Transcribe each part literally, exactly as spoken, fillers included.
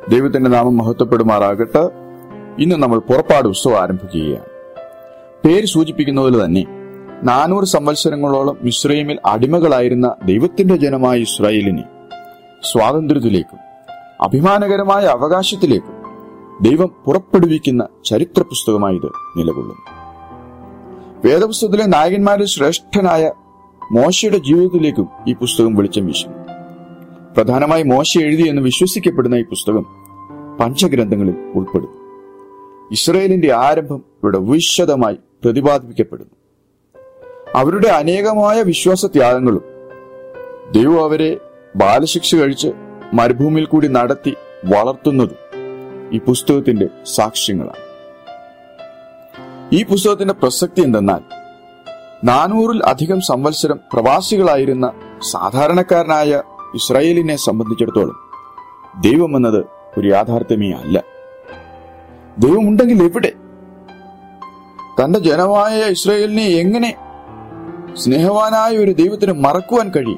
ദൈവത്തിന്റെ നാമം മഹത്വപ്പെടുമാറാകട്ടെ. ഇന്ന് നമ്മൾ പുറപ്പാട് പുസ്തകം ആരംഭിക്കുകയാണ്. പേര് സൂചിപ്പിക്കുന്നതുപോലെ തന്നെ നാനൂറ് സംവത്സരങ്ങളോളം മിസ്രയീമിൽ അടിമകളായിരുന്ന ദൈവത്തിന്റെ ജനമായ ഇസ്രായേലിനെ സ്വാതന്ത്ര്യത്തിലേക്കും അഭിമാനകരമായ അവകാശത്തിലേക്കും ദൈവം പുറപ്പെടുവിക്കുന്ന ചരിത്ര പുസ്തകമായി ഇത് നിലകൊള്ളുന്നു. വേദപുസ്തകത്തിലെ നായകന്മാരിൽ ശ്രേഷ്ഠനായ മോശയുടെ ജീവിതത്തിലേക്കും ഈ പുസ്തകം വെളിച്ചം വീശുന്നു. പ്രധാനമായി മോശ എഴുതി എന്ന് വിശ്വസിക്കപ്പെടുന്ന ഈ പുസ്തകം പഞ്ചഗ്രന്ഥങ്ങളിൽ ഉൾപ്പെടുന്നു. ഇസ്രായേലിന്റെ ആരംഭം ഇവിടെ വിശദമായി പ്രതിപാദിപ്പിക്കപ്പെടുന്നു. അവരുടെ അനേകമായ വിശ്വാസത്യാഗങ്ങളും ദൈവം അവരെ ബാലശിക്ഷ കഴിച്ച് മരുഭൂമിയിൽ കൂടി നടത്തി വളർത്തുന്നതും ഈ പുസ്തകത്തിന്റെ സാക്ഷ്യങ്ങളാണ്. ഈ പുസ്തകത്തിന്റെ പ്രസക്തി എന്തെന്നാൽ നാനൂറിൽ അധികം സംവത്സരം പ്രവാസികളായിരുന്ന സാധാരണക്കാരനായ ഇസ്രായേലിനെ സംബന്ധിച്ചിടത്തോളം ദൈവം എന്നത് ഒരു യാഥാർത്ഥ്യമേ അല്ല. ദൈവമുണ്ടെങ്കിൽ എവിടെ? തന്റെ ജനമായ ഇസ്രായേലിനെ എങ്ങനെ സ്നേഹവാനായ ഒരു ദൈവത്തിന് മറക്കുവാൻ കഴിയും?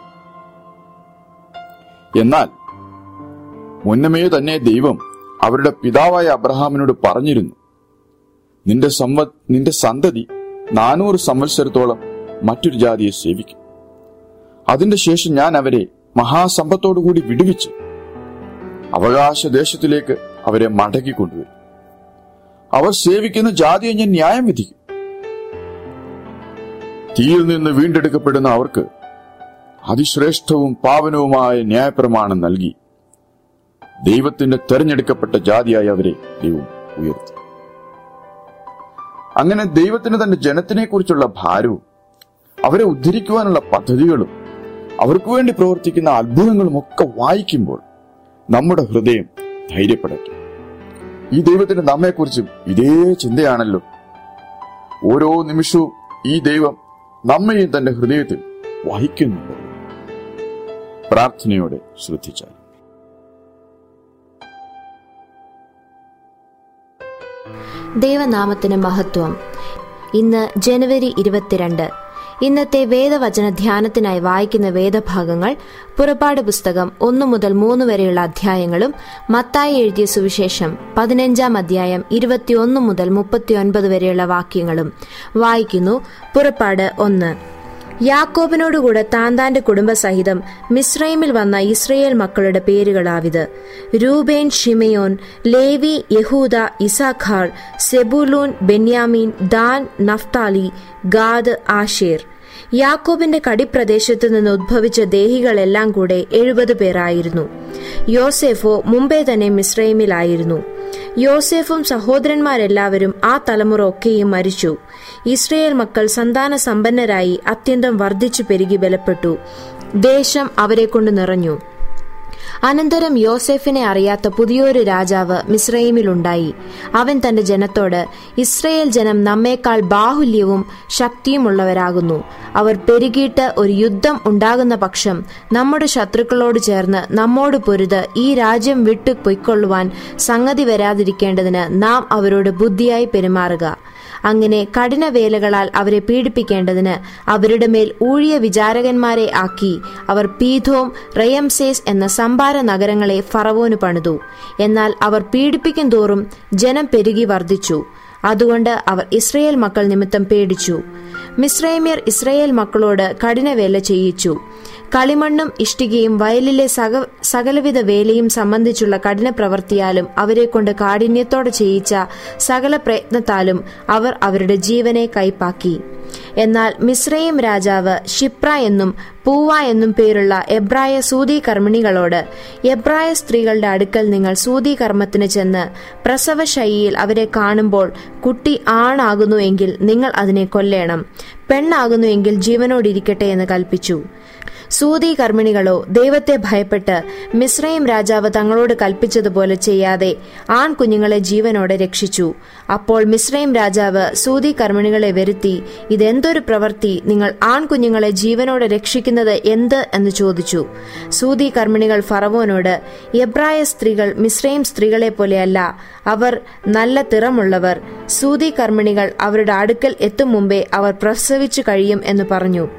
എന്നാൽ മുന്നമേ തന്നെ ദൈവം അവരുടെ പിതാവായ അബ്രഹാമിനോട് പറഞ്ഞിരുന്നു, നിന്റെ സമ്പ നിന്റെ സന്തതി നാനൂറ് സംവത്സരത്തോളം മറ്റൊരു ജാതിയെ സേവിക്കും. അതിന്റെ ശേഷം ഞാൻ അവരെ മഹാസമ്പത്തോടുകൂടി വിടുവിച്ച് അവകാശദേശത്തിലേക്ക് അവരെ മടക്കിക്കൊണ്ടുവരും. അവർ സേവിക്കുന്ന ജാതിയെ ഞാൻ ന്യായം വിധിക്കും. തീയിൽ നിന്ന് വീണ്ടെടുക്കപ്പെടുന്ന അവർക്ക് അതിശ്രേഷ്ഠവും പാവനവുമായ ന്യായപ്രമാണം നൽകി ദൈവത്തിന്റെ തെരഞ്ഞെടുക്കപ്പെട്ട ജാതിയായി അവരെ ദൈവം ഉയർത്തി. അങ്ങനെ ദൈവത്തിന് തന്റെ ജനത്തിനെ കുറിച്ചുള്ള ഭാരവും അവരെ ഉദ്ധരിക്കുവാനുള്ള പദ്ധതികളും അവർക്ക് വേണ്ടി പ്രവർത്തിക്കുന്ന അത്ഭുതങ്ങളും ഒക്കെ വായിക്കുമ്പോൾ നമ്മുടെ ഹൃദയം ധൈര്യപ്പെടട്ടെ. ഈ ദൈവത്തിന് നമ്മെക്കുറിച്ചും ഇതേ ചിന്തയാണല്ലോ. ഓരോ നിമിഷവും ഈ ദൈവം നമ്മയും തന്റെ ഹൃദയത്തിൽ വഹിക്കുന്നുണ്ട്. പ്രാർത്ഥനയോടെ ശ്രദ്ധിച്ചാൽ. ദൈവനാമത്തിന് മഹത്വം. ഇന്ന് ജനുവരി ഇരുപത്തിരണ്ട്. ഇന്നത്തെ വേദവചന ധ്യാനത്തിനായി വായിക്കുന്ന വേദഭാഗങ്ങൾ പുറപ്പാട് പുസ്തകം ഒന്നു മുതൽ മൂന്ന് വരെയുള്ള അധ്യായങ്ങളും മത്തായി എഴുതിയ സുവിശേഷം പതിനഞ്ചാം അധ്യായം ഇരുപത്തിയൊന്ന് മുതൽ മുപ്പത്തിയൊൻപത് വരെയുള്ള വാക്യങ്ങളും. വായിക്കുന്നു. പുറപ്പാട് ഒന്ന്. യാക്കോബിനോടുകൂടെ താൻ താന്റെ കുടുംബസഹിതം മിസ്രൈമിൽ വന്ന ഇസ്രയേൽ മക്കളുടെ പേരുകളാവിത്: രൂബേൻ, ഷിമയോൻ, ലേവി, യഹൂദ, Issachar, Zebulun, Benjamin, Dan, Naphtali, Gad, Asher. യാക്കോബിന്റെ കടിപ്രദേശത്തു നിന്ന് ഉദ്ഭവിച്ച ദേഹികളെല്ലാം കൂടെ എഴുപത് പേരായിരുന്നു. യോസേഫോ മുമ്പേ തന്നെ മിസ്രൈമിലായിരുന്നു. യോസേഫും സഹോദരന്മാരെല്ലാവരും ആ തലമുറ ഒക്കെയും മരിച്ചു. ഇസ്രയേൽ മക്കൾ സന്താന സമ്പന്നരായി അത്യന്തം വർദ്ധിച്ചു പെരുകി ബലപ്പെട്ടു. ദേശം അവരെ കൊണ്ട് നിറഞ്ഞു. അനന്തരം യോസേഫിനെ അറിയാത്ത പുതിയൊരു രാജാവ് മിസ്രയീമിലുണ്ടായി. അവൻ തന്റെ ജനത്തോട്, ഇസ്രയേൽ ജനം നമ്മേക്കാൾ ബാഹുല്യവും ശക്തിയുമുള്ളവരാകുന്നു. അവർ പെരുകിയിട്ട് ഒരു യുദ്ധം ഉണ്ടാകുന്ന പക്ഷം നമ്മുടെ ശത്രുക്കളോട് ചേർന്ന് നമ്മോട് പൊരുത് ഈ രാജ്യം വിട്ടു പൊയ്ക്കൊള്ളുവാൻ സംഗതി വരാതിരിക്കേണ്ടതിന് നാം അവരോട് ബുദ്ധിയായി പെരുമാറുക. അങ്ങനെ കഠിനവേലകളാൽ അവരെ പീഡിപ്പിക്കേണ്ടതിന് അവരുടെ മേൽ ഊഴിയ വിചാരകന്മാരെ ആക്കി അവർ പീഥോം, റയംസേസ് എന്ന സംഭാര നഗരങ്ങളെ ഫറവോന് പണിതു. എന്നാൽ അവർ പീഡിപ്പിക്കും തോറും ജനം പെരുകി വർദ്ധിച്ചു. അതുകൊണ്ട് അവർ ഇസ്രയേൽ മക്കൾ നിമിത്തം പേടിച്ചു. മിസ്രൈമ്യർ ഇസ്രയേൽ മക്കളോട് കഠിനവേല ചെയ്യിച്ചു. കളിമണ്ണും ഇഷ്ടികയും വയലിലെ സക സകലവിധ വേലയും സംബന്ധിച്ചുള്ള കഠിന പ്രവൃത്തിയാലും അവരെ കൊണ്ട് കാഠിന്യത്തോടെ ചെയ്യിച്ച സകല പ്രയത്നത്താലും അവർ അവരുടെ ജീവനെ കൈപ്പാക്കി. എന്നാൽ മിസ്രയീം രാജാവ് ഷിപ്ര എന്നും പൂവ എന്നും പേരുള്ള എബ്രായ സൂതി കർമ്മിണികളോട്, എബ്രായ സ്ത്രീകളുടെ അടുക്കൽ നിങ്ങൾ സൂതി കർമ്മത്തിന് ചെന്ന് പ്രസവശയ്യയിൽ അവരെ കാണുമ്പോൾ കുട്ടി ആണാകുന്നു എങ്കിൽ നിങ്ങൾ അതിനെ കൊല്ലേണം, പെണ്ണാകുന്നു എങ്കിൽ ജീവനോടിരിക്കട്ടെ എന്ന് കൽപ്പിച്ചു. സൂതി കർമ്മിണികളോ ദൈവത്തെ ഭയപ്പെട്ട് മിസ്രയീം രാജാവ് തങ്ങളോട് കൽപ്പിച്ചതുപോലെ ചെയ്യാതെ ആൺകുഞ്ഞുങ്ങളെ ജീവനോടെ രക്ഷിച്ചു. അപ്പോൾ മിസ്രയീം രാജാവ് സൂതി കർമ്മിണികളെ വരുത്തി, ഇതെന്തൊരു പ്രവൃത്തി, നിങ്ങൾ ആൺകുഞ്ഞുങ്ങളെ ജീവനോടെ രക്ഷിക്കുന്നത് എന്ത് എന്ന് ചോദിച്ചു. സൂതി കർമ്മിണികൾ ഫറവോനോട്, എബ്രായ സ്ത്രീകൾ മിസ്രയീം സ്ത്രീകളെ പോലെയല്ല, അവർ നല്ല തിറമുള്ളവർ. സൂതി കർമ്മിണികൾ അവരുടെ അടുക്കൽ എത്തും മുമ്പേ അവർ പ്രസവിച്ചു കഴിയും എന്ന് പറഞ്ഞു.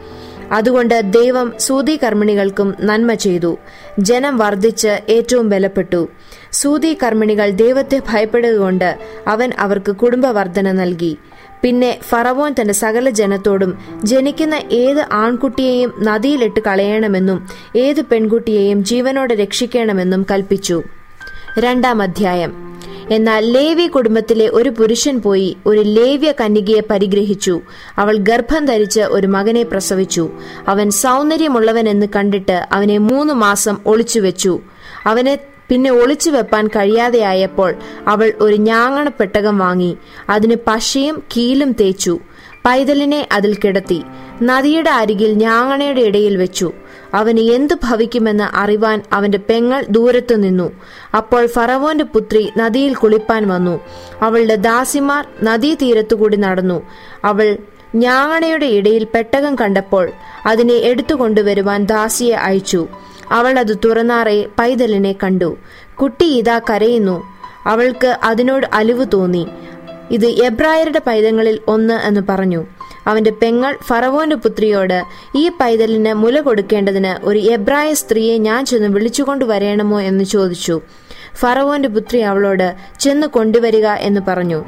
അതുകൊണ്ട് ദൈവം സൂതികർമ്മിണികൾക്കും നന്മ ചെയ്തു. ജനം വർദ്ധിച്ച് ഏറ്റവും ബലപ്പെട്ടു. സൂതികർമ്മിണികൾ ദൈവത്തെ ഭയപ്പെടുകൊണ്ട് അവൻ അവർക്ക് കുടുംബവർദ്ധന നൽകി. പിന്നെ ഫറവോൻ തന്റെ സകല ജനത്തോടും ജനിക്കുന്ന ഏത് ആൺകുട്ടിയെയും നദിയിലിട്ട് കളയണമെന്നും ഏത് പെൺകുട്ടിയെയും ജീവനോടെ രക്ഷിക്കണമെന്നും കൽപ്പിച്ചു. രണ്ടാം അധ്യായം. എന്നാൽ ലേവ്യ കുടുംബത്തിലെ ഒരു പുരുഷൻ പോയി ഒരു ലേവ്യ കന്യകയെ പരിഗ്രഹിച്ചു. അവൾ ഗർഭം ധരിച്ച് ഒരു മകനെ പ്രസവിച്ചു. അവൻ സൗന്ദര്യമുള്ളവനെന്ന് കണ്ടിട്ട് അവനെ മൂന്ന് മാസം ഒളിച്ചുവെച്ചു. അവനെ പിന്നെ ഒളിച്ചു വെപ്പാൻ കഴിയാതെയായപ്പോൾ അവൾ ഒരു ഞാങ്ങണ പെട്ടകം വാങ്ങി അതിന് പശയും കീലും തേച്ചു. പൈതലിനെ അതിൽ കിടത്തി നദിയുടെ അരികിൽ ഞാങ്ങണയുടെ ഇടയിൽ വെച്ചു. അവന് എന്തു ഭവിക്കുമെന്ന് അറിവാൻ അവന്റെ പെങ്ങൾ ദൂരത്തു നിന്നു. അപ്പോൾ ഫറവോന്റെ പുത്രി നദിയിൽ കുളിപ്പാൻ വന്നു. അവളുടെ ദാസിമാർ നദീതീരത്തുകൂടി നടന്നു. അവൾ ഞാങ്ങണയുടെ ഇടയിൽ പെട്ടകം കണ്ടപ്പോൾ അതിനെ എടുത്തുകൊണ്ടുവരുവാൻ ദാസിയെ അയച്ചു. അവൾ അത് തുറന്നാറെ പൈതലിനെ കണ്ടു. കുട്ടി ഇതാ കരയുന്നു. അവൾക്ക് അതിനോട് അലിവ് തോന്നി. ഇത് എബ്രായരുടെ പൈതങ്ങളിൽ ഒന്ന് എന്ന് പറഞ്ഞു. അവന്റെ പെങ്ങൾ ഫറവോന്റെ പുത്രിയോട്, ഈ പൈതലിന് മുല കൊടുക്കേണ്ടതിന് ഒരു എബ്രായ സ്ത്രീയെ ഞാൻ ചെന്ന് വിളിച്ചുകൊണ്ടു വരേണമോ എന്ന് ചോദിച്ചു. ഫറവോന്റെ പുത്രി അവളോട്, ചെന്ന് കൊണ്ടുവരിക എന്ന് പറഞ്ഞു.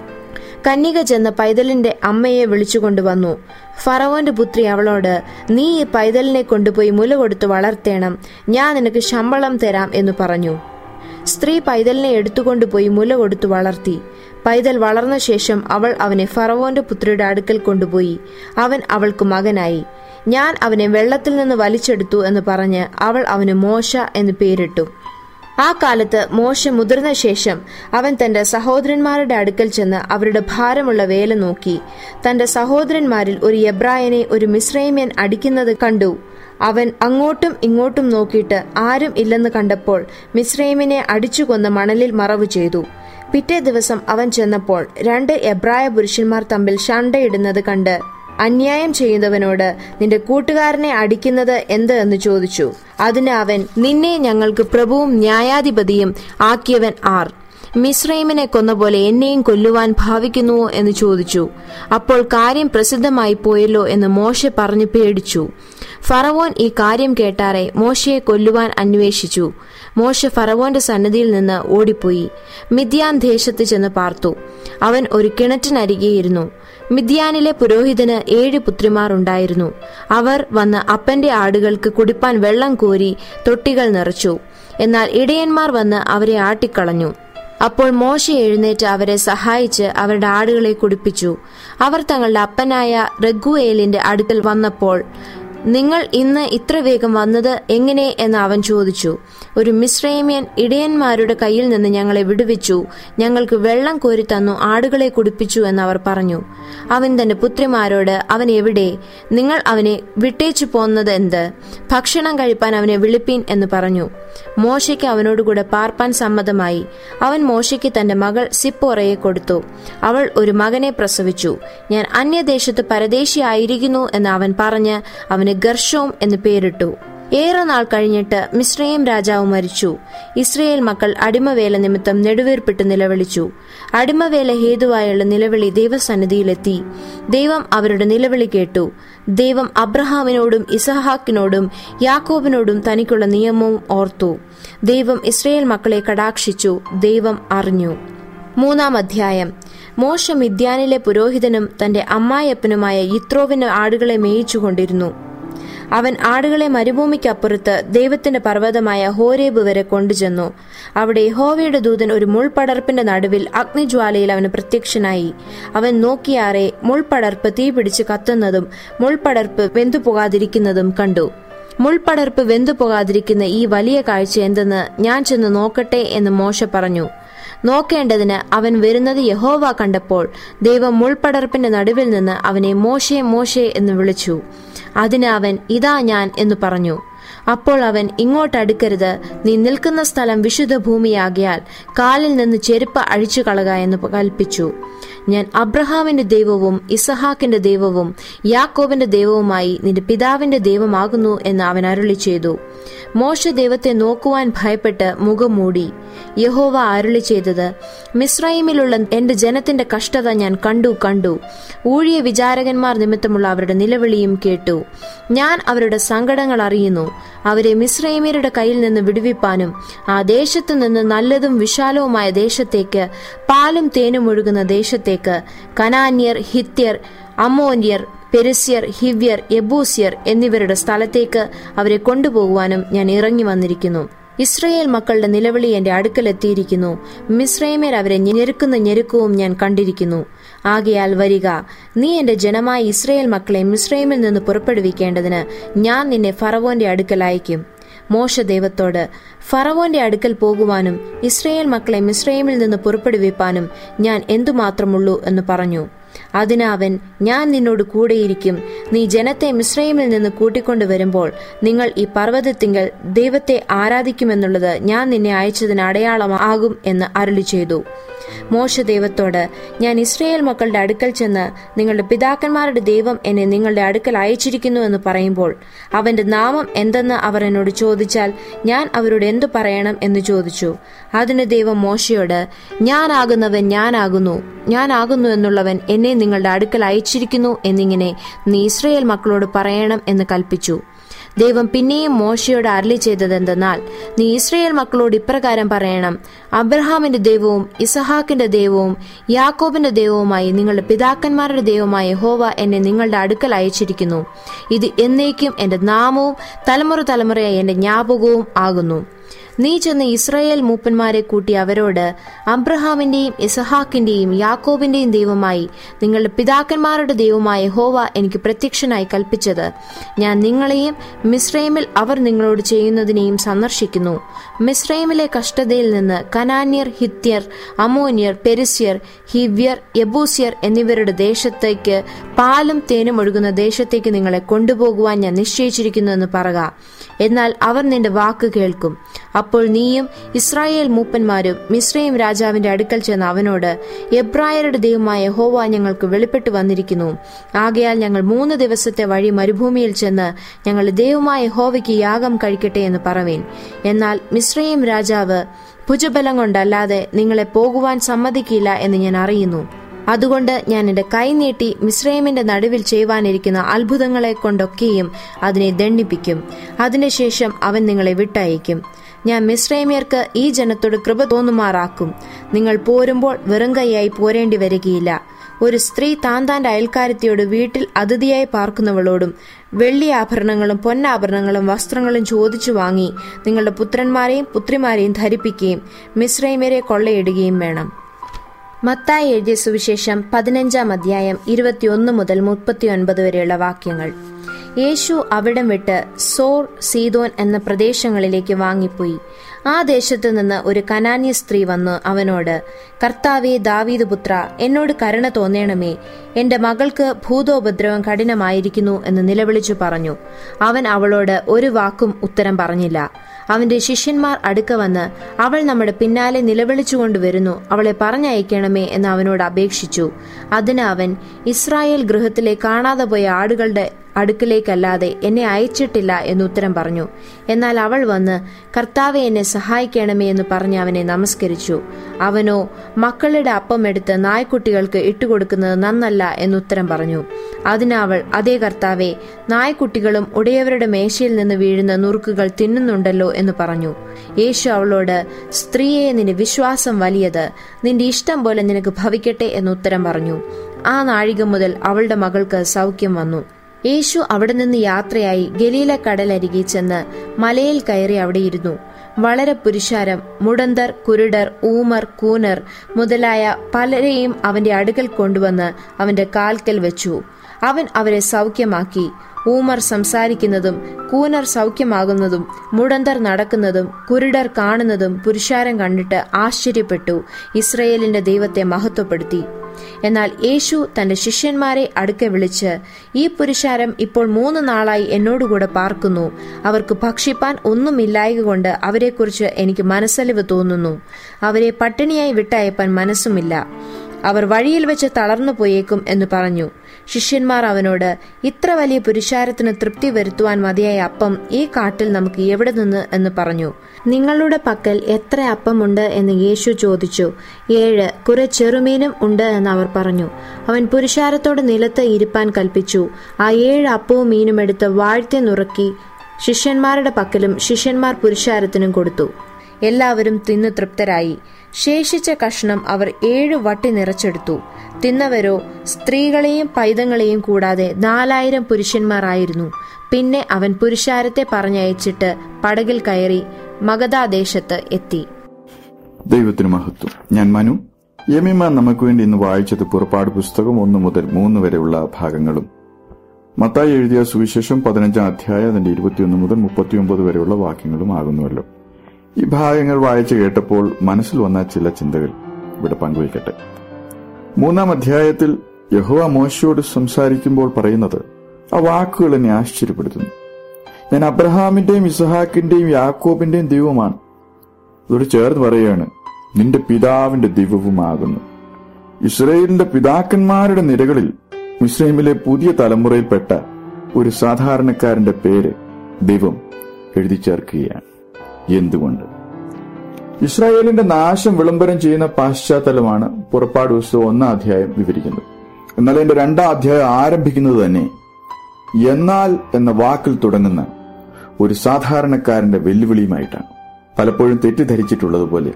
കന്യക ചെന്ന് പൈതലിന്റെ അമ്മയെ വിളിച്ചുകൊണ്ടുവന്നു. ഫറവോന്റെ പുത്രി അവളോട്, നീ ഈ പൈതലിനെ കൊണ്ടുപോയി മുല കൊടുത്ത് വളർത്തേണം, ഞാൻ നിനക്ക് ശമ്പളം തരാം എന്ന് പറഞ്ഞു. സ്ത്രീ പൈതലിനെ എടുത്തുകൊണ്ടുപോയി മുല കൊടുത്തു വളർത്തി. പൈതൽ വളർന്ന ശേഷം അവൾ അവനെ ഫറവോന്റെ പുത്രിയുടെ അടുക്കൽ കൊണ്ടുപോയി. അവൻ അവൾക്ക് മകനായി. ഞാൻ അവനെ വെള്ളത്തിൽ നിന്ന് വലിച്ചെടുത്തു എന്ന് പറഞ്ഞ് അവൾ അവന് മോശ എന്ന് പേരിട്ടു. ആ കാലത്ത് മോശ മുതിർന്ന ശേഷം അവൻ തന്റെ സഹോദരന്മാരുടെ അടുക്കൽ ചെന്ന് അവരുടെ ഭാരമുള്ള വേല നോക്കി. തന്റെ സഹോദരന്മാരിൽ ഒരു എബ്രായനെ ഒരു മിസ്രൈമ്യൻ അടിക്കുന്നത് കണ്ടു. അവൻ അങ്ങോട്ടും ഇങ്ങോട്ടും നോക്കിയിട്ട് ആരും ഇല്ലെന്ന് കണ്ടപ്പോൾ മിസ്രൈമിനെ അടിച്ചു കൊന്ന് മണലിൽ മറവു ചെയ്തു. പിറ്റേ ദിവസം അവൻ ചെന്നപ്പോൾ രണ്ട് എബ്രായ പുരുഷന്മാർ തമ്മിൽ ശണ്ടയിടുന്നത് കണ്ട് അന്യായം ചെയ്യുന്നവനോട്, നിന്റെ കൂട്ടുകാരനെ അടിക്കുന്നത് എന്ത് എന്ന് ചോദിച്ചു. അതിന് അവൻ, നിന്നെ ഞങ്ങൾക്ക് പ്രഭുവും ന്യായാധിപതിയും ആക്കിയവൻ ആർ? മിസ്രൈമിനെ കൊന്ന പോലെ എന്നെയും കൊല്ലുവാൻ ഭാവിക്കുന്നുവോ എന്ന് ചോദിച്ചു. അപ്പോൾ കാര്യം പ്രസിദ്ധമായി പോയല്ലോ എന്ന് മോശെ പറഞ്ഞു പേടിച്ചു. ഫറവോൻ ഈ കാര്യം കേട്ടാറെ മോശയെ കൊല്ലുവാൻ അന്വേഷിച്ചു. മോശെ ഫറവോന്റെ സന്നിധിയിൽ നിന്ന് ഓടിപ്പോയി മിദ്യാൻ ദേശത്ത് ചെന്ന് പാർത്തു. അവൻ ഒരു കിണറ്റിനരികെയിരുന്നു. മിദ്യാനിലെ പുരോഹിതന് ഏഴ് പുത്രിമാർ ഉണ്ടായിരുന്നു. അവർ വന്ന് അപ്പന്റെ ആടുകൾക്ക് കുടിപ്പാൻ വെള്ളം കോരി തൊട്ടികൾ നിറച്ചു. എന്നാൽ ഇടയന്മാർ വന്ന് അവരെ ആട്ടിക്കളഞ്ഞു. അപ്പോൾ മോശെ എഴുന്നേറ്റ് അവരെ സഹായിച്ച് അവരുടെ ആടുകളെ കുടിപ്പിച്ചു. അവർ തങ്ങളുടെ അപ്പനായ റഗുവേലിന്റെ അടുക്കൽ വന്നപ്പോൾ, നിങ്ങൾ ഇന്ന് ഇത്ര വേഗം വന്നത് എങ്ങനെ എന്ന് അവൻ ചോദിച്ചു. ഒരു മിസ്രൈമ്യൻ ഇടയന്മാരുടെ കയ്യിൽ നിന്ന് ഞങ്ങളെ വിടുവിച്ചു, ഞങ്ങൾക്ക് വെള്ളം കോരി തന്നു, ആടുകളെ കുടിപ്പിച്ചു എന്ന് അവർ പറഞ്ഞു. അവൻ തന്റെ പുത്രിമാരോട്, അവൻ എവിടെ? നിങ്ങൾ അവനെ വിട്ടേച്ചു പോന്നത് എന്ത്? ഭക്ഷണം കഴിപ്പാൻ അവനെ വിളിപ്പീൻ എന്ന് പറഞ്ഞു. മോശയ്ക്ക് അവനോടുകൂടെ പാർപ്പാൻ സമ്മതമായി. അവൻ മോശയ്ക്ക് തന്റെ മകൾ സിപ്പോറയെ കൊടുത്തു. അവൾ ഒരു മകനെ പ്രസവിച്ചു. ഞാൻ അന്യദേശത്ത് പരദേശിയായിരിക്കുന്നു എന്ന് അവൻ പറഞ്ഞ് അവന് ഗർഷോം എന്ന് പേരിട്ടു. ഏറെ നാൾ കഴിഞ്ഞിട്ട് മിസ്രയീം രാജാവ് മരിച്ചു. ഇസ്രയേൽ മക്കൾ അടിമവേല നിമിത്തം നെടുവീർപ്പിട്ട് നിലവിളിച്ചു. അടിമവേല ഹേതുവായുള്ള നിലവിളി ദൈവസന്നിധിയിലെത്തി. ദൈവം അവരുടെ നിലവിളി കേട്ടു. ദൈവം അബ്രഹാമിനോടും ഇസഹാക്കിനോടും യാക്കോബിനോടും തനിക്കുള്ള നിയമവും ഓർത്തു. ദൈവം ഇസ്രയേൽ മക്കളെ കടാക്ഷിച്ചു. ദൈവം അറിഞ്ഞു. മൂന്നാം അധ്യായം. മോശ മിദ്യാനിലെ പുരോഹിതനും തന്റെ അമ്മായപ്പനുമായ യിത്രോവിന്റെ ആടുകളെ മേയിച്ചുകൊണ്ടിരുന്നു. അവൻ ആടുകളെ മരുഭൂമിക്കപ്പുറത്ത് ദൈവത്തിന്റെ പർവ്വതമായ ഹോരേബ് വരെ കൊണ്ടുചെന്നു. അവിടെ യഹോവയുടെ ദൂതൻ ഒരു മുൾപടർപ്പിന്റെ നടുവിൽ അഗ്നിജ്വാലയിൽ അവന് പ്രത്യക്ഷനായി. അവൻ നോക്കിയാറെ മുൾപടർപ്പ് തീപിടിച്ച് കത്തുന്നതും മുൾപടർപ്പ് വെന്തുപോകാതിരിക്കുന്നതും കണ്ടു. മുൾപടർപ്പ് വെന്തുപോകാതിരിക്കുന്ന ഈ വലിയ കാഴ്ച എന്തെന്ന് ഞാൻ ചെന്ന് നോക്കട്ടെ എന്ന് മോശ പറഞ്ഞു. നോക്കേണ്ടതിന് അവൻ വരുന്നത് യഹോവ കണ്ടപ്പോൾ ദൈവം മുൾപടർപ്പിന്റെ നടുവിൽ നിന്ന് അവനെ മോശെ മോശെ എന്ന് വിളിച്ചു. അതിന് അവൻ, ഇതാ ഞാൻ എന്ന് പറഞ്ഞു. അപ്പോൾ അവൻ, ഇങ്ങോട്ടടുക്കരുത്, നീ നിൽക്കുന്ന സ്ഥലം വിശുദ്ധ ഭൂമിയാകിയാൽ കാലിൽ നിന്ന് ചെരുപ്പ് അഴിച്ചു കളക എന്ന് കൽപ്പിച്ചു. ഞാൻ അബ്രഹാമിന്റെ ദൈവവും ഇസഹാക്കിന്റെ ദൈവവും യാക്കോബിന്റെ ദൈവവുമായി നിന്റെ പിതാവിന്റെ ദൈവമാകുന്നു എന്ന് അവൻ അരുളി ചെയ്തു. മോശെ ദൈവത്തെ നോക്കുവാൻ ഭയപ്പെട്ട് മുഖം മൂടി. യഹോവ അരുളി ചെയ്തത്, മിസ്രയീമിലുള്ള എന്റെ ജനത്തിന്റെ കഷ്ടത ഞാൻ കണ്ടു കണ്ടു ഊഴിയ വിചാരകന്മാർ നിമിത്തമുള്ള അവരുടെ നിലവിളിയും കേട്ടു. ഞാൻ അവരുടെ സങ്കടങ്ങൾ അറിയുന്നു. അവരെ മിസ്രയീമ്യരുടെ കയ്യിൽ നിന്ന് വിടുവിപ്പാനും ആ ദേശത്തു നിന്ന് നല്ലതും വിശാലവുമായ ദേശത്തേക്ക്, പാലും തേനും ഒഴുകുന്ന ദേശത്തേക്ക്, കനാന്യർ, ഹിത്യർ, അമ്മോന്യർ, പെരിസ്യർ, ഹിവ്യർ, യെബൂസ്യർ എന്നിവരുടെ സ്ഥലത്തേക്ക് അവരെ കൊണ്ടുപോകുവാനും ഞാൻ ഇറങ്ങി വന്നിരിക്കുന്നു. ഇസ്രയേൽ മക്കളുടെ നിലവിളി എന്റെ അടുക്കലെത്തിയിരിക്കുന്നു. മിസ്രയീമ്യർ അവരെ ഞെരുക്കുന്ന ഞെരുക്കവും ഞാൻ കണ്ടിരിക്കുന്നു. ആകയാൽ വരിക, നീ എന്റെ ജനമായ ഇസ്രയേൽ മക്കളെ മിസ്രയീമിൽ നിന്ന് പുറപ്പെടുവിക്കേണ്ടതിന് ഞാൻ നിന്നെ ഫറവോന്റെ അടുക്കൽ അയക്കും. മോശ ദൈവത്തോട്, ഫറവോന്റെ അടുക്കൽ പോകുവാനും ഇസ്രയേൽ മക്കളെ മിസ്രയീമിൽ നിന്ന് പുറപ്പെടുവിപ്പാനും ഞാൻ എന്തുമാത്രമുള്ളൂ എന്ന് പറഞ്ഞു. അതിന് അവൻ, ഞാൻ നിന്നോട് കൂടെയിരിക്കും. നീ ജനത്തെ മിസ്രയീമിൽ നിന്ന് കൂട്ടിക്കൊണ്ടു വരുമ്പോൾ നിങ്ങൾ ഈ പർവ്വതത്തിങ്കൽ ദൈവത്തെ ആരാധിക്കുമെന്നുള്ളത് ഞാൻ നിന്നെ അയച്ചതിന് അടയാളമാകും എന്ന് അരുളി ചെയ്തു. മോശ ദൈവത്തോട്, ഞാൻ ഇസ്രയേൽ മക്കളുടെ അടുക്കൽ ചെന്ന് നിങ്ങളുടെ പിതാക്കന്മാരുടെ ദൈവം എന്നെ നിങ്ങളുടെ അടുക്കൽ അയച്ചിരിക്കുന്നു എന്ന് പറയുമ്പോൾ അവന്റെ നാമം എന്തെന്ന് അവർ എന്നോട് ചോദിച്ചാൽ ഞാൻ അവരോട് എന്തു പറയണം എന്ന് ചോദിച്ചു. അതിന് ദൈവം മോശയോട്, ഞാനാകുന്നവൻ ഞാനാകുന്നു ഞാനാകുന്നു എന്നുള്ളവൻ എന്നെ നിങ്ങളുടെ അടുക്കൽ അയച്ചിരിക്കുന്നു എന്നിങ്ങനെ നീ ഇസ്രയേൽ മക്കളോട് പറയണം എന്ന് കൽപ്പിച്ചു. ദൈവം പിന്നെയും മോശയോട് അരുളി ചെയ്തതെന്തെന്നാൽ, നീ ഇസ്രയേൽ മക്കളോട് ഇപ്രകാരം പറയണം, അബ്രഹാമിന്റെ ദൈവവും ഇസഹാക്കിന്റെ ദൈവവും യാക്കോബിന്റെ ദൈവവുമായി നിങ്ങളുടെ പിതാക്കന്മാരുടെ ദൈവമായ യഹോവ എന്നെ നിങ്ങളുടെ അടുക്കൽ അയച്ചിരിക്കുന്നു. ഇത് എന്നേക്കും എന്റെ നാമവും തലമുറ തലമുറയായി എന്റെ ജ്ഞാപകവും ആകുന്നു. നീ ചെന്ന് ഇസ്രായേൽ മൂപ്പന്മാരെ കൂട്ടി അവരോട്, അബ്രഹാമിന്റെയും ഇസഹാക്കിന്റെയും യാക്കോബിന്റെയും ദൈവമായി നിങ്ങളുടെ പിതാക്കന്മാരുടെ ദൈവമായ യഹോവ എനിക്ക് പ്രത്യക്ഷനായി കൽപ്പിച്ചത്, ഞാൻ നിങ്ങളെയും മിസ്രയീമിൽ അവർ നിങ്ങളോട് ചെയ്യുന്നതിനെയും സന്ദർശിക്കുന്നു. മിസ്രയീമിലെ കഷ്ടതയിൽ നിന്ന് കനാന്യർ, ഹിത്യർ, അമ്മോന്യർ, പെരിസ്യർ, ഹിവ്യർ, യെബൂസ്യർ എന്നിവരുടെ ദേശത്തേക്ക്, പാലും തേനും ഒഴുകുന്ന ദേശത്തേക്ക് നിങ്ങളെ കൊണ്ടുപോകുവാൻ ഞാൻ നിശ്ചയിച്ചിരിക്കുന്നു എന്ന് പറക. എന്നാൽ അവർ നിന്റെ വാക്ക് കേൾക്കും. അപ്പോൾ നീയും ഇസ്രായേൽ മൂപ്പന്മാരും മിസ്രയീം രാജാവിന്റെ അടുക്കൽ ചെന്ന് അവനോട്, എബ്രായരുടെ ദൈവമായ യഹോവ ഞങ്ങൾക്ക് വെളിപ്പെട്ടു വന്നിരിക്കുന്നു. ആകയാൽ ഞങ്ങൾ മൂന്ന് ദിവസത്തെ വഴി മരുഭൂമിയിൽ ചെന്ന് ഞങ്ങളുടെ ദൈവമായ യഹോവയ്ക്ക് യാഗം കഴിക്കട്ടെ എന്ന് പറവീൻ. എന്നാൽ മിസ്രയീം രാജാവ് ഭുജബലം കൊണ്ടല്ലാതെ നിങ്ങളെ പോകുവാൻ സമ്മതിക്കില്ല എന്ന് ഞാൻ അറിയുന്നു. അതുകൊണ്ട് ഞാൻ എന്റെ കൈ നീട്ടി മിസ്രയീമിന്റെ നടുവിൽ ചെയ്യുവാനിരിക്കുന്ന അത്ഭുതങ്ങളെ കൊണ്ടൊക്കെയും അതിനെ ദണ്ഡിപ്പിക്കും. അതിനുശേഷം അവൻ നിങ്ങളെ വിട്ടയക്കും. ഞാൻ മിസ്രയീമ്യർക്ക് ഈ ജനത്തോട് കൃപ തോന്നുമാറാക്കും. നിങ്ങൾ പോരുമ്പോൾ വെറും കൈയായി പോരേണ്ടി വരികയില്ല. ഒരു സ്ത്രീ താൻ താന്റെ അയൽക്കാരത്തിയോട് വീട്ടിൽ അതിഥിയായി പാർക്കുന്നവളോടും വെള്ളി ആഭരണങ്ങളും പൊന്നാഭരണങ്ങളും വസ്ത്രങ്ങളും ചോദിച്ചു വാങ്ങി നിങ്ങളുടെ പുത്രന്മാരെയും പുത്രിമാരെയും ധരിപ്പിക്കുകയും മിസ്രയീമ്യരെ കൊള്ളയിടുകയും വേണം. മത്തായി എഴുതിയ സുവിശേഷം പതിനഞ്ചാം അധ്യായം ഇരുപത്തിയൊന്ന് മുതൽ മുപ്പത്തിയൊൻപത് വരെയുള്ള വാക്യങ്ങൾ. യേശു അവിടം വിട്ട് സോർ, സീദോൻ എന്ന പ്രദേശങ്ങളിലേക്ക് വാങ്ങിപ്പോയി. ആ ദേശത്തു നിന്ന് ഒരു കനാന്യ സ്ത്രീ വന്നു അവനോട്, കർത്താവേ, ദാവീദ് പുത്ര, എന്നോട് കരുണ തോന്നേണമേ, എന്റെ മകൾക്ക് ഭൂതോപദ്രവം കഠിനമായിരിക്കുന്നു എന്ന് നിലവിളിച്ചു പറഞ്ഞു. അവൻ അവളോട് ഒരു വാക്കും ഉത്തരം പറഞ്ഞില്ല. അവന്റെ ശിഷ്യന്മാർ അടുക്ക വന്ന്, അവൾ നമ്മുടെ പിന്നാലെ നിലവിളിച്ചുകൊണ്ട് വരുന്നു, അവളെ പറഞ്ഞയക്കണമേ എന്ന് അവനോട് അപേക്ഷിച്ചു. അതിന് അവൻ, ഇസ്രായേൽ ഗൃഹത്തിലെ കാണാതെ പോയ ആടുകളുടെ അടുക്കിലേക്കല്ലാതെ എന്നെ അയച്ചിട്ടില്ല എന്ന് ഉത്തരം പറഞ്ഞു. എന്നാൽ അവൾ വന്ന്, കർത്താവെ, എന്നെ സഹായിക്കണമേ എന്ന് പറഞ്ഞ് അവനെ നമസ്കരിച്ചു. അവനോ, മക്കളുടെ അപ്പം എടുത്ത് നായ്ക്കുട്ടികൾക്ക് ഇട്ടുകൊടുക്കുന്നത് നന്നല്ല എന്നുത്തരം പറഞ്ഞു. അതിന് അവൾ, അതേ കർത്താവെ, നായ്ക്കുട്ടികളും ഉടയവരുടെ മേശയിൽ നിന്ന് വീഴുന്ന നുറുക്കുകൾ തിന്നുന്നുണ്ടല്ലോ എന്ന് പറഞ്ഞു. യേശു അവളോട്, സ്ത്രീയെ, നിന്റെ വിശ്വാസം വലിയത്, നിന്റെ ഇഷ്ടം പോലെ നിനക്ക് ഭവിക്കട്ടെ എന്നുത്തരം പറഞ്ഞു. ആ നാഴിക മുതൽ അവളുടെ മകൾക്ക് സൗഖ്യം വന്നു. യേശു അവിടെ നിന്ന് യാത്രയായി ഗലീല കടലരികെ ചെന്ന് മലയിൽ കയറി അവിടെ ഇരുന്നു. വളരെ പുരുഷാരം, മുടന്തർ, കുരുടർ, ഊമർ, കൂനർ മുതലായ പലരെയും അവന്റെ അടുക്കൽ കൊണ്ടുവന്ന് അവന്റെ കാൽക്കൽ വെച്ചു. അവൻ അവരെ സൗഖ്യമാക്കി. ഊമർ സംസാരിക്കുന്നതും കൂനർ സൗഖ്യമാകുന്നതും മുടന്തർ നടക്കുന്നതും കുരുടർ കാണുന്നതും പുരുഷാരം കണ്ടിട്ട് ആശ്ചര്യപ്പെട്ടു ഇസ്രയേലിന്റെ ദൈവത്തെ മഹത്വപ്പെടുത്തി. എന്നാൽ യേശു തന്റെ ശിഷ്യന്മാരെ അടുക്കെ വിളിച്ച്, ഈ പുരുഷാരം ഇപ്പോൾ മൂന്ന് നാളായി എന്നോടുകൂടെ പാർക്കുന്നു. അവർക്ക് ഭക്ഷിപ്പാൻ ഒന്നുമില്ലായകൊണ്ട് അവരെക്കുറിച്ച് എനിക്ക് മനസ്സലിവ് തോന്നുന്നു. അവരെ പട്ടിണിയായി വിട്ടയപ്പാൻ മനസ്സുമില്ല. അവർ വഴിയിൽ വെച്ച് തളർന്നു പോയേക്കും എന്ന് പറഞ്ഞു. ശിഷ്യന്മാർ അവനോട്, ഇത്ര വലിയ പുരുഷാരത്തിന് തൃപ്തി വരുത്തുവാൻ മതിയായ അപ്പം ഈ കാട്ടിൽ നമുക്ക് എവിടെ നിന്ന് എന്ന് പറഞ്ഞു. നിങ്ങളുടെ പക്കൽ എത്ര അപ്പമുണ്ട് എന്ന് യേശു ചോദിച്ചു. ഏഴ്. കുറെ ചെറുമീനും ഉണ്ട് എന്ന് അവർ പറഞ്ഞു. അവൻ പുരുഷാരത്തോട് നിലത്ത് ഇരിപ്പാൻ കൽപ്പിച്ചു. ആ ഏഴ് അപ്പവും മീനും എടുത്ത് വാഴ്ത്തി നുറുക്കി ശിഷ്യന്മാരുടെ പക്കലും ശിഷ്യന്മാർ പുരുഷാരത്തിനും കൊടുത്തു. എല്ലാവരും തിന്നു തൃപ്തരായി. ശേഷിച്ച കഷ്ണം അവർ ഏഴു വട്ടി നിറച്ചെടുത്തു. തിന്നവരോ സ്ത്രീകളെയും പൈതങ്ങളെയും കൂടാതെ നാലായിരം പുരുഷന്മാരായിരുന്നു. പിന്നെ അവൻ പുരുഷാരത്തെ പറഞ്ഞയച്ചിട്ട് പടകിൽ കയറി മഗദാദേശത്ത് എത്തി. ദൈവത്തിന് മഹത്വം. ഞാൻ മനു. യമീമ നമുക്ക് വേണ്ടി ഇന്ന് വായിച്ചത് പുറപ്പാട് പുസ്തകം ഒന്ന് മുതൽ മൂന്ന് വരെയുള്ള ഭാഗങ്ങളും മത്തായി എഴുതിയ സുവിശേഷം പതിനഞ്ചാം അധ്യായം അതിന്റെ ഇരുപത്തിയൊന്ന് മുതൽ മുപ്പത്തിയൊമ്പത് വരെയുള്ള വാക്യങ്ങളും ആകുന്നുവല്ലോ. ഈ ഭാഗങ്ങൾ വായിച്ചു കേട്ടപ്പോൾ മനസ്സിൽ വന്ന ചില ചിന്തകൾ ഇവിടെ പങ്കുവയ്ക്കട്ടെ. മൂന്നാം അധ്യായത്തിൽ യഹോവ മോശയോട് സംസാരിക്കുമ്പോൾ പറയുന്നത് ആ വാക്കുകൾ എന്നെ ആശ്ചര്യപ്പെടുത്തുന്നു. ഞാൻ അബ്രഹാമിന്റെയും ഇസഹാക്കിന്റെയും യാക്കോബിന്റെയും ദൈവമാണ്. ഇതോട് ചേർന്ന് പറയുകയാണ്, നിന്റെ പിതാവിന്റെ ദൈവവുമാകുന്നു. ഇസ്രായേലിന്റെ പിതാക്കന്മാരുടെ നിരകളിൽ മിസ്രൈമിലെ പുതിയ തലമുറയിൽപ്പെട്ട ഒരു സാധാരണക്കാരന്റെ പേര് ദൈവം എഴുതി ചേർക്കുകയാണ്. എന്തുകൊണ്ട്? ഇസ്രായേലിന്റെ നാശം വിളംബരം ചെയ്യുന്ന പശ്ചാത്തലമാണ് പുറപ്പാട് പുസ്തകം ഒന്നാം അധ്യായം വിവരിക്കുന്നത്. എന്നാൽ അതിന്റെ രണ്ടാം അധ്യായം ആരംഭിക്കുന്നത് തന്നെ എന്നാൽ എന്ന വാക്കിൽ തുടങ്ങുന്ന ഒരു സാധാരണക്കാരന്റെ വെല്ലുവിളിയുമായിട്ടാണ്. പലപ്പോഴും തെറ്റിദ്ധരിച്ചിട്ടുള്ളതുപോലെ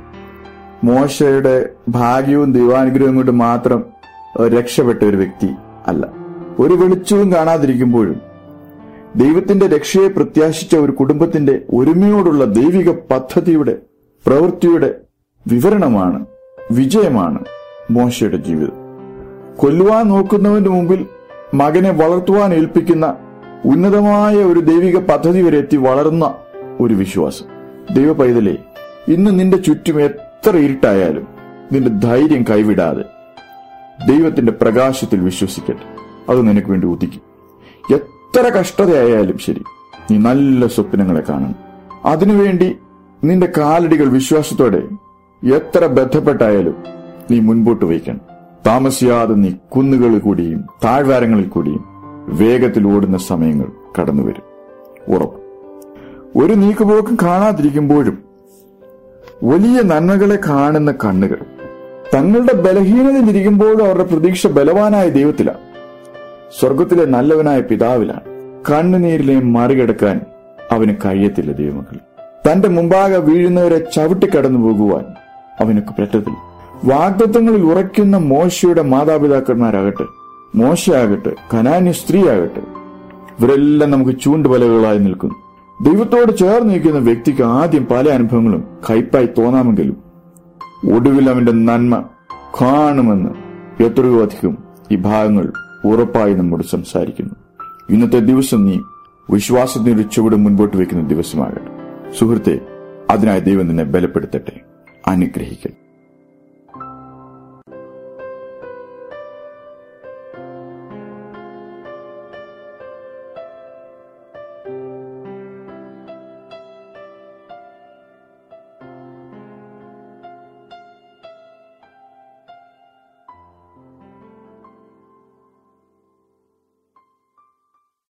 മോശയുടെ ഭാഗ്യവും ദൈവാനുഗ്രഹവും കൊണ്ട് മാത്രം രക്ഷപ്പെട്ട ഒരു വ്യക്തി അല്ല. ഒരു വെളിച്ചവും കാണാതിരിക്കുമ്പോഴും ദൈവത്തിന്റെ രക്ഷയെ പ്രത്യാശിച്ച ഒരു കുടുംബത്തിന്റെ ഒരുമയോടുള്ള ദൈവിക പദ്ധതിയുടെ പ്രവൃത്തിയുടെ വിവരണമാണ്, വിജയമാണ് മോശയുടെ ജീവിതം. കൊല്ലുവാൻ നോക്കുന്നവന്റെ മുമ്പിൽ മകനെ വളർത്തുവാൻ ഏൽപ്പിക്കുന്ന ഉന്നതമായ ഒരു ദൈവിക പദ്ധതി വരെ എത്തി വളർന്ന ഒരു വിശ്വാസം. ദൈവ പൈതലേ, ഇന്ന് നിന്റെ ചുറ്റും എത്ര ഇരുട്ടായാലും നിന്റെ ധൈര്യം കൈവിടാതെ ദൈവത്തിന്റെ പ്രകാശത്തിൽ വിശ്വസിക്കട്ടെ. അത് നിനക്ക് വേണ്ടി ഉദിക്കും. എത്ര കഷ്ടതയായാലും ശരി, നീ നല്ല സ്വപ്നങ്ങളെ കാണണം. അതിനുവേണ്ടി നിന്റെ കാലടികൾ വിശ്വാസത്തോടെ എത്ര ബന്ധപ്പെട്ടായാലും നീ മുൻപോട്ട് വയ്ക്കണം. താമസിയാതെ നീ കുന്നുകളിൽ കൂടിയും താഴ്വാരങ്ങളിൽ കൂടിയും വേഗത്തിൽ ഓടുന്ന സമയങ്ങൾ കടന്നുവരും. ഉറപ്പ്. ഒരു നീക്കുപോക്കും കാണാതിരിക്കുമ്പോഴും വലിയ നന്മകളെ കാണുന്ന കണ്ണുകൾ തങ്ങളുടെ ബലഹീനതയിലിരിക്കുമ്പോഴും അവരുടെ പ്രതീക്ഷ ബലവാനായ ദൈവത്തിലാണ്, സ്വർഗത്തിലെ നല്ലവനായ പിതാവിലാണ്. കണ്ണുനീരിലെ മറികടക്കാൻ അവന് കഴിയത്തില്ല. ദൈവമക്കൾ, തന്റെ മുമ്പാകെ വീഴുന്നവരെ ചവിട്ടിക്കടന്നു പോകുവാൻ അവനൊക്കെ പറ്റത്തില്ല. വാഗ്ദത്തങ്ങളിൽ ഉറയ്ക്കുന്ന മോശയുടെ മാതാപിതാക്കന്മാരാകട്ടെ, മോശയാകട്ടെ, കനാന്യ സ്ത്രീയാകട്ടെ, ഇവരെല്ലാം നമുക്ക് ചൂണ്ടുപലകളായി നിൽക്കുന്നു. ദൈവത്തോട് ചേർന്ന് നിൽക്കുന്ന വ്യക്തിക്ക് ആദ്യം പല അനുഭവങ്ങളും കയ്പായി തോന്നാമെങ്കിലും ഒടുവിൽ അവന്റെ നന്മ കാണുമെന്ന് എത്രയോ അധികം ഈ ഭാഗങ്ങൾ ഉറപ്പായി നമ്മോട് സംസാരിക്കുന്നു. ഇന്നത്തെ ദിവസം നീ വിശ്വാസത്തിന്റെ ഒരു ചുവട് മുൻപോട്ട് വയ്ക്കുന്ന ദിവസമാകട്ടെ. സുഹൃത്തെ, അതിനായി ദൈവം നിന്നെ ബലപ്പെടുത്തട്ടെ, അനുഗ്രഹിക്കട്ടെ.